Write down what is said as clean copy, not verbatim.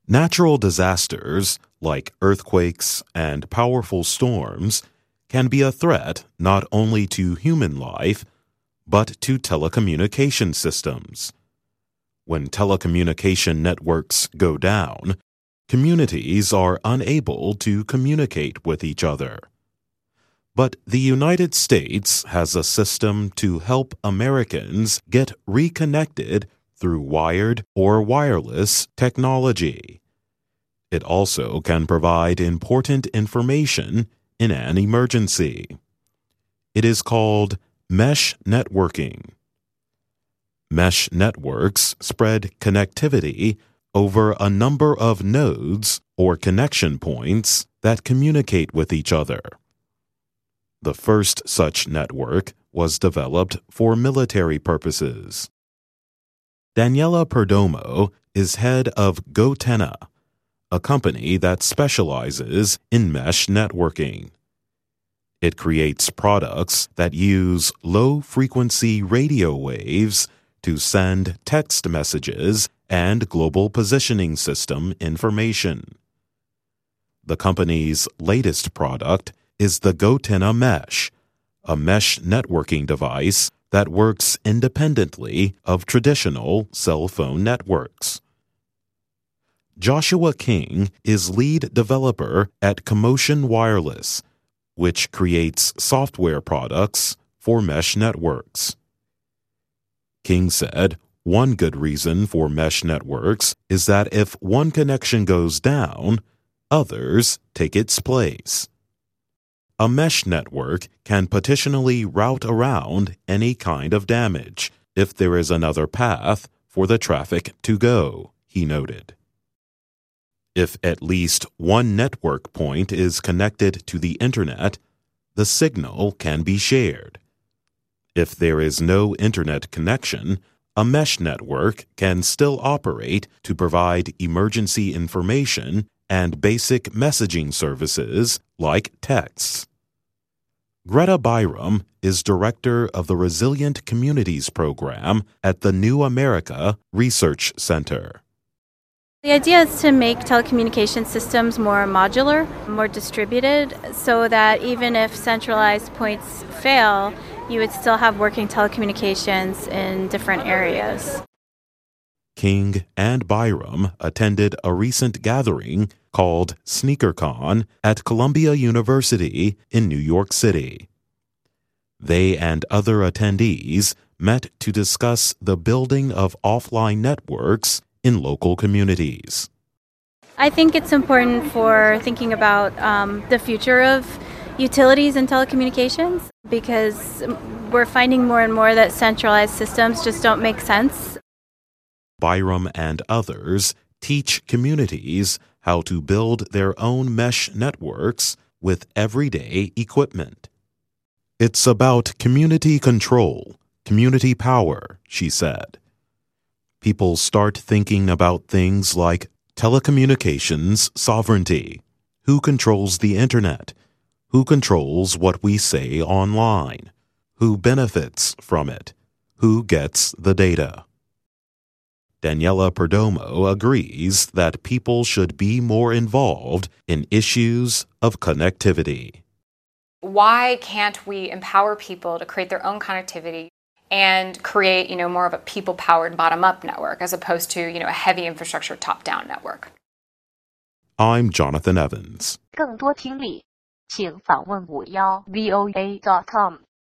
Natural disasters, like earthquakes and powerful storms, can be a threat not only to human life, but to telecommunication systems. When telecommunication networks go down, communities are unable to communicate with each other. But the United States has a system to help Americans get reconnected through wired or wireless technology. It also can provide important information in an emergency. It is called mesh networking. Mesh networks spread connectivity over a number of nodes or connection points that communicate with each other. The first such network was developed for military purposes. Daniela Perdomo is head of Gotenna, a company that specializes in mesh networking. It creates products that use low-frequency radio waves to send text messages and global positioning system information. The company's latest product is the Gotenna Mesh, a mesh networking device that works independently of traditional cell phone networks. Joshua King is lead developer at Commotion Wireless, which creates software products for mesh networks. King said one good reason for mesh networks is that if one connection goes down, others take its place. A mesh network can potentially route around any kind of damage if there is another path for the traffic to go, he noted. If at least one network point is connected to the Internet, the signal can be shared. If there is no Internet connection, a mesh network can still operate to provide emergency information and basic messaging services like texts. Greta Byram is director of the Resilient Communities Program at the New America Research Center. The idea is to make telecommunication systems more modular, more distributed, so that even if centralized points fail, you would still have working telecommunications in different areas. King and Byram attended a recent gathering called SneakerCon at Columbia University in New York City. They and other attendees met to discuss the building of offline networks in local communities. I think it's important for thinking about the future of utilities and telecommunications, because we're finding more and more that centralized systems just don't make sense. Byram and others teach communities how to build their own mesh networks with everyday equipment. It's about community control, community power, she said. People start thinking about things like telecommunications sovereignty. Who controls the Internet? Who controls what we say online? Who benefits from it? Who gets the data? Daniela Perdomo agrees that people should be more involved in issues of connectivity. Why can't we empower people to create their own connectivity and create, more of a people-powered bottom-up network as opposed to, a heavy infrastructure top-down network? I'm Jonathan Evans. 更多听力，请访问51voa.com。